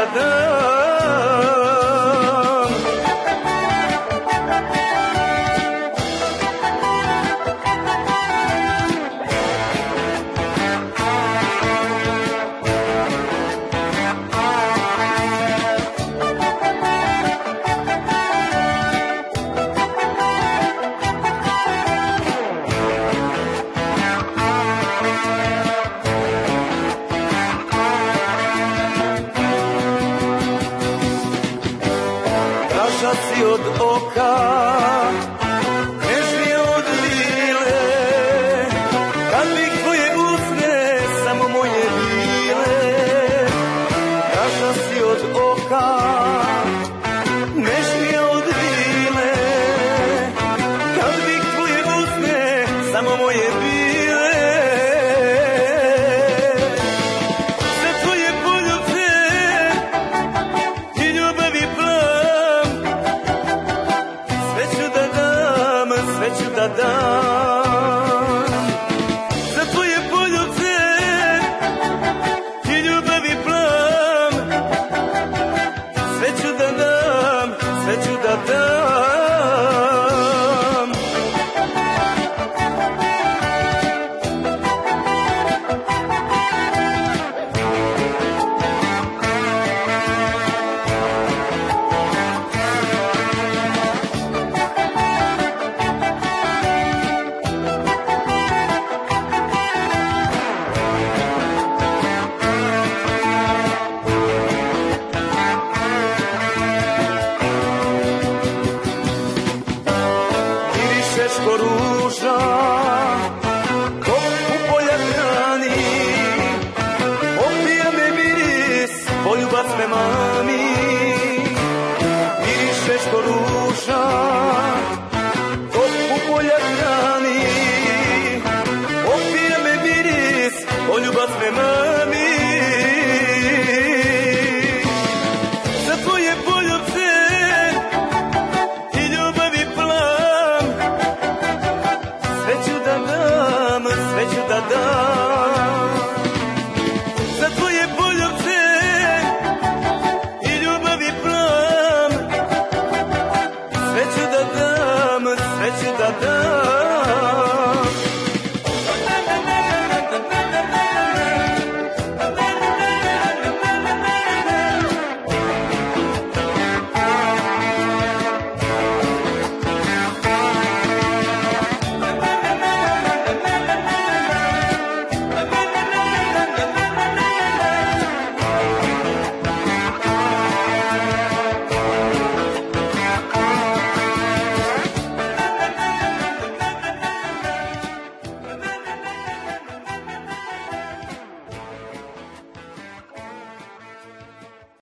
dam. Draža si od oka, nežnije od lile, kad bih tvoje usne samo moje bile. Draža si od oka, nežnije od lile, kad bih tvoje usne samo moje bile. Za tvoje poljubce i ljubavi plam, sve ću da dam, sve ću da dam. Za tvoje poljubce i ljubavi plam, sve ću da dam, sve ću da dam. Mirišeš ko ruža, ko u polja hrani, opija me miris, poljubac me mani.